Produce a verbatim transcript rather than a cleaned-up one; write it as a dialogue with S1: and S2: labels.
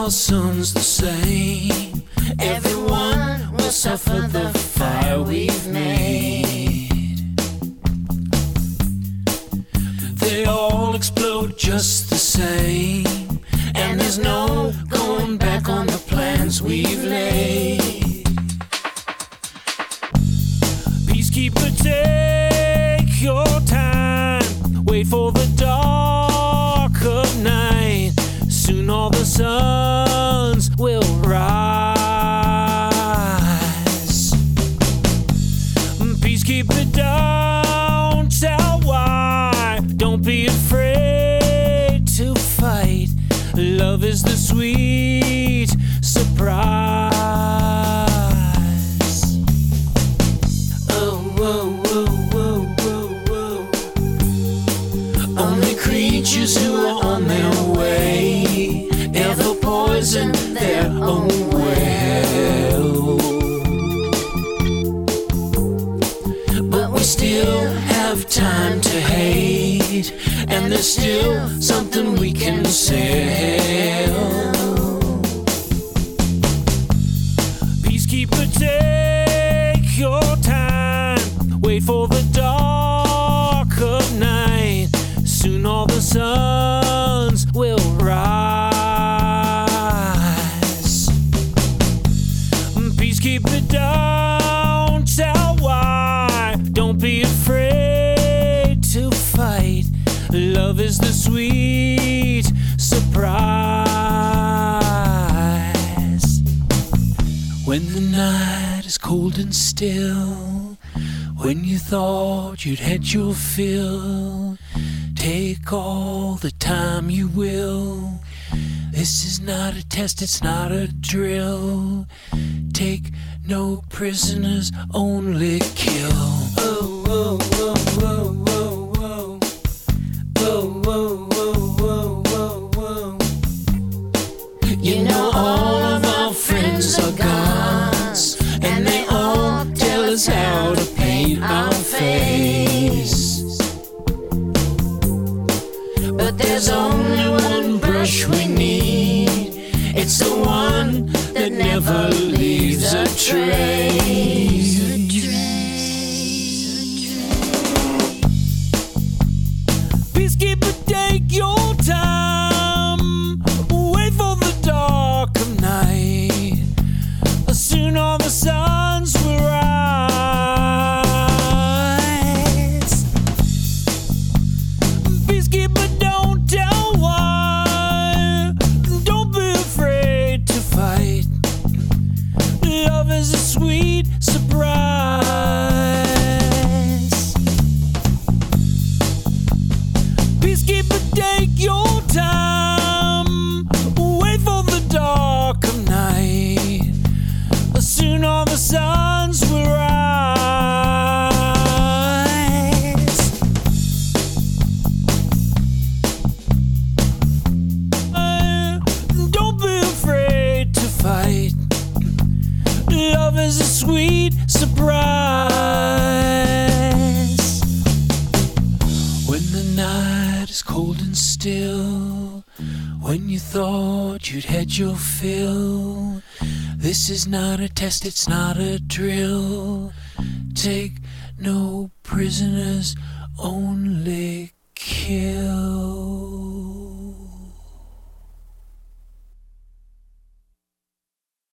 S1: our sons the same. Everyone will suffer the fire we've made. They all explode just the same, and there's no going back on the plans we've laid. Peacekeeper, take your time. Wait for the dark of night. Soon all the suns will rise. Peacekeeper, don't tell why. Don't be afraid to fight. Love is the sweet surprise. Oh, whoa, whoa, whoa, whoa, whoa. Only creatures who are on their way ever poison their own well. But we still have time to hate, and there's still something we can sell. Peacekeeper, take your time. Wait for the dark of night. Soon all the suns will rise. Peacekeeper, don't tell why. Don't be afraid to fight. Love is the sweet surprise. When the night is cold and still, when you thought you'd had your fill, take all the time you will. This is not a test, it's not a drill. Take no prisoners, only kill. Oh, oh, oh, oh, oh, oh. Whoa, whoa, whoa, whoa, whoa, whoa. You know all of our friends are gods, and they all tell us how to paint our face. But there's only one brush we need. It's the one that never leaves a trace. Peacekeeper, take your time. Wait for the dark of night. Soon all the suns will rise. Peacekeeper, don't tell why. Don't be afraid to fight. Love is a sweet surprise. Peacekeeper, take your time. Wait for the dark of night. Soon all the suns will rise. Don't be afraid to fight. Love is a sweet surprise. When the night is cold and still, when you thought you'd had your fill, this is not a test, it's not a drill. Take no prisoners, only kill.